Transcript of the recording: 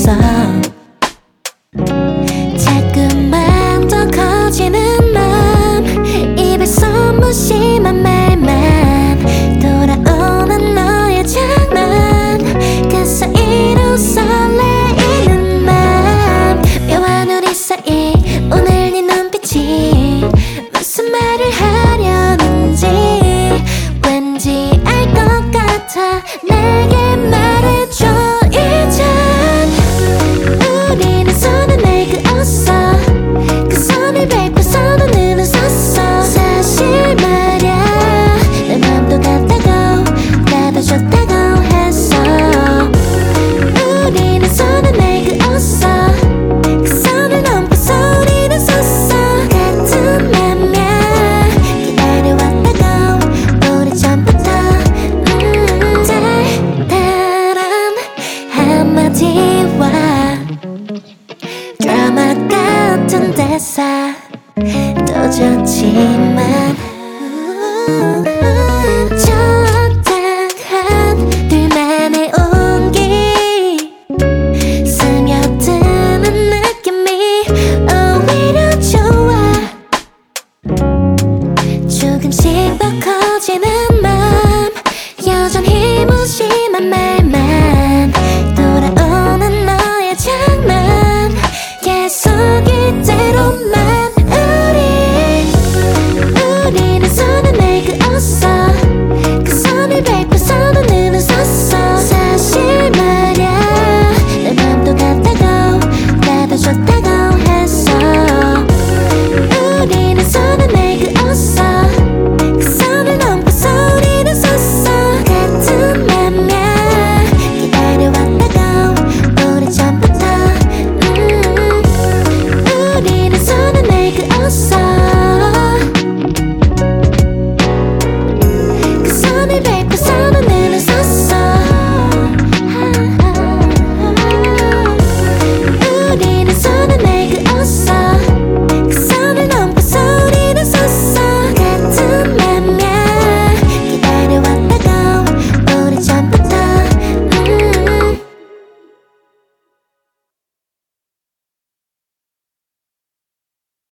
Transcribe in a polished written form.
있어. 자꾸만 더 커지는 맘, 입에서 무심한 말만 돌아오는 너의 장난, 그 사이로 설레이는 맘. 묘한 우리 사이 오늘 네 눈빛이 무슨 말을 하려는지 왠지 알 것 같아. 내게 말해줘 이젠. 우리는 손을 내그었어. 그 손을 밟고서도 눈을 섰어. 사실 말야 내 맘도 같다고 나도 좋다고 했어. 우리는 손을 내그었어. 그 선을 넘고서 우리는 섰어. 같은 맘이야 기다려왔다고 오래전부터. 달달한 한마디와 드라마 같은 대사 또 좋지만